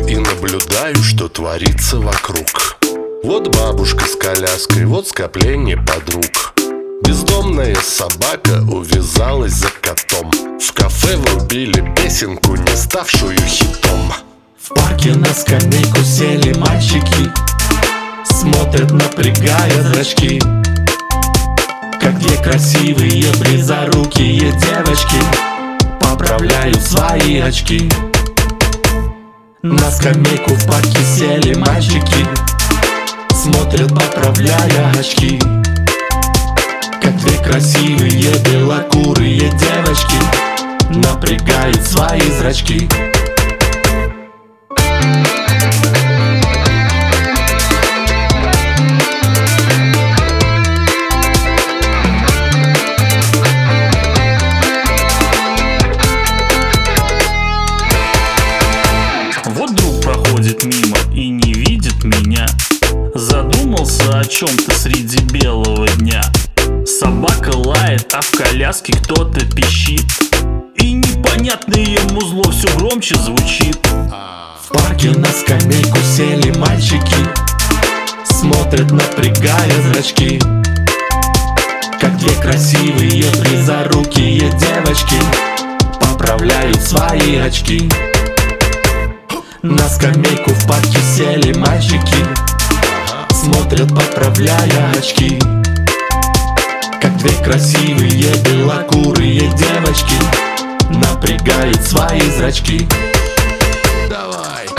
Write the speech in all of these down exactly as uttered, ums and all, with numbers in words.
и наблюдаю, что творится вокруг. Вот бабушка с коляской, вот скопление подруг. Бездомная собака увязалась за котом. В кафе врубили песенку, не ставшую хитом. В парке на скамейку сели мальчики, смотрят, напрягая зрачки, как две красивые близорукие девочки поправляют свои очки. На скамейку в парке сели мальчики, смотрят, поправляя очки, как две красивые белокурые девочки напрягают свои зрачки. Вот друг проходит мимо и не видит меня, задумался о чем-то среди белого дня. Собака лает, а в коляске кто-то пищит, и непонятное ему зло все громче звучит. В парке на скамейку сели мальчики, смотрят, напрягая зрачки, как две красивые близорукие девочки поправляют свои очки. На скамейку в парке сели мальчики, смотрят, поправляя очки, как две красивые белокурые девочки напрягают свои зрачки. Давай.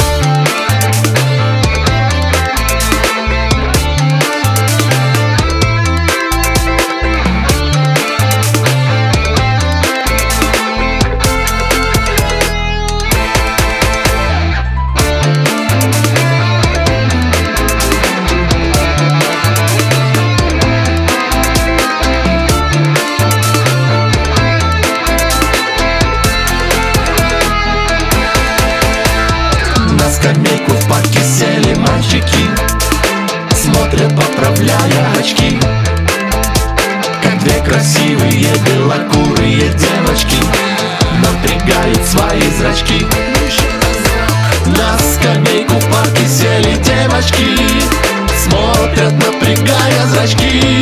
На скамейку в парке сели мальчики, смотрят, поправляя очки, как две красивые белокурые девочки напрягают свои зрачки. На скамейку в парке сели девочки, смотрят, напрягая зрачки,